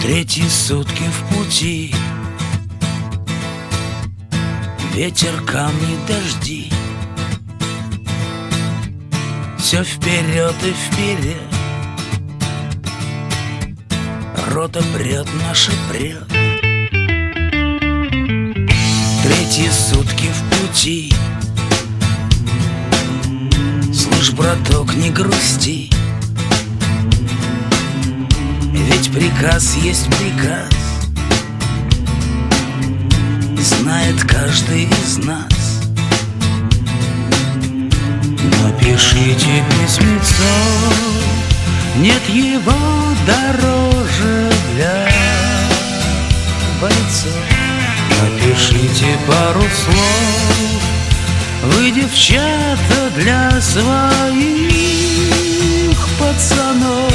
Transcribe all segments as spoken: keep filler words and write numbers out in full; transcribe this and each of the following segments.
Третьи сутки в пути, ветер, камни, дожди. Все вперед и вперед, рота прет, наша прет. Третьи сутки в пути, слышь, браток, не грусти, ведь приказ есть приказ, знает каждый из нас. Напишите письмецо, нет его дороже для бойцов. Напишите пару слов, вы, девчата, для своих пацанов.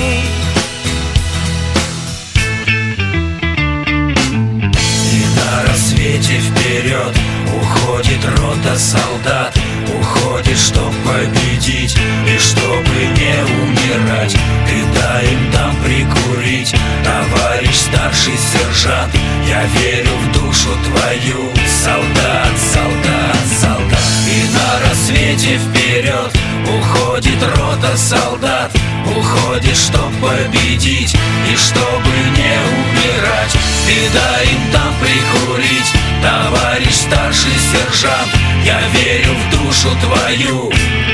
И на рассвете вперед уходит рота солдат, уходит, чтоб победить и чтобы не умирать. Ты дай им там прикурить, товарищ старший сержант. Я верю в душу твою, солдат, солдат, солдат. И на рассвете вперед уходит рота солдат, уходит, чтоб победить и чтобы не умирать. Ты дай им там прикурить, товарищ старший сержант. Я верю в душу твою,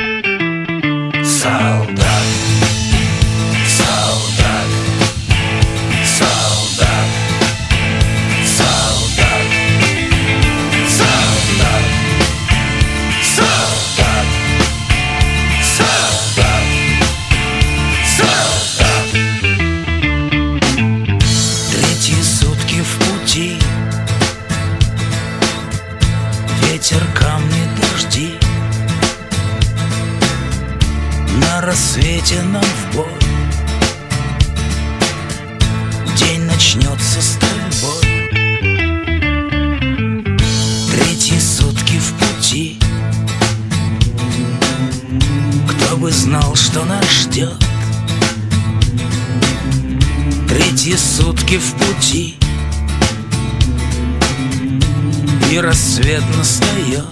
солдат, солдат, солдат, солдат, солдат, солдат, солдат, солдат. Третьи сутки в пути, ветер, камни, дожди. На рассвете нам в бой, день начнется стрельбой. Третьи сутки в пути, кто бы знал, что нас ждет. Третьи сутки в пути, и рассвет настает.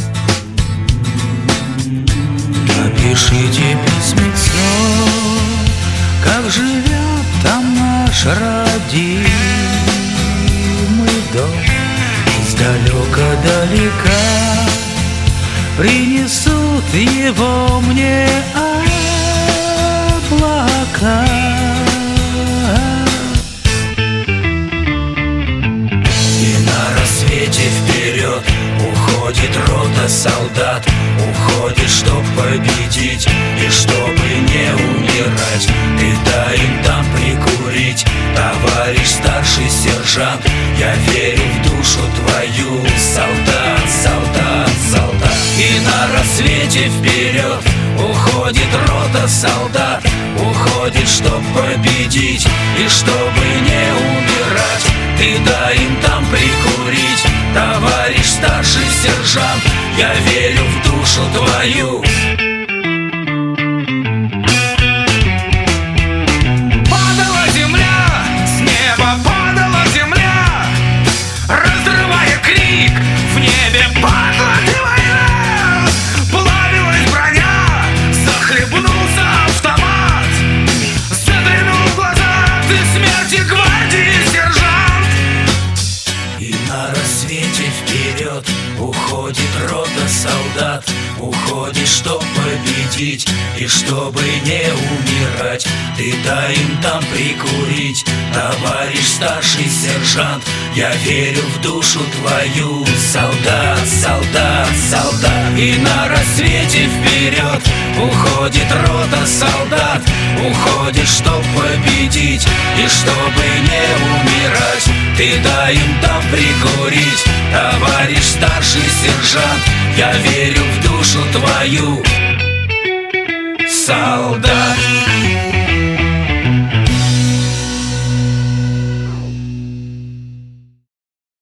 Напишите письмецо, как живет там наш родимый дом. Издалека-далека принесут его мне облака. Вперед уходит рота солдат, уходит, чтоб победить и чтобы не умирать. Ты дай им там прикурить, товарищ старший сержант. Я верю в душу твою, солдат, солдат, солдат. И на рассвете вперед уходит рота солдат, уходит, чтоб победить и чтобы не умирать. Ты дай им там прикурить, товарищ старший сержант. Я верю в душу твою. Падала земля, с неба падала земля, разрывая крик, в небе падла и война. Плавилась броня, захлебнулся автомат, заглянул в глаза ты смерти гвардии сержант. И на рассвете вперед уходит рота солдат, уходит, чтоб победить и чтобы не умирать. Ты дай им там прикурить, товарищ старший сержант. Я верю в душу твою, солдат, солдат, солдат. И на рассвете вперед уходит рота солдат, уходит, чтоб победить и чтобы не умирать. Ты дай им там прикурить, товарищ старший сержант. Я верю в душу твою, солдат.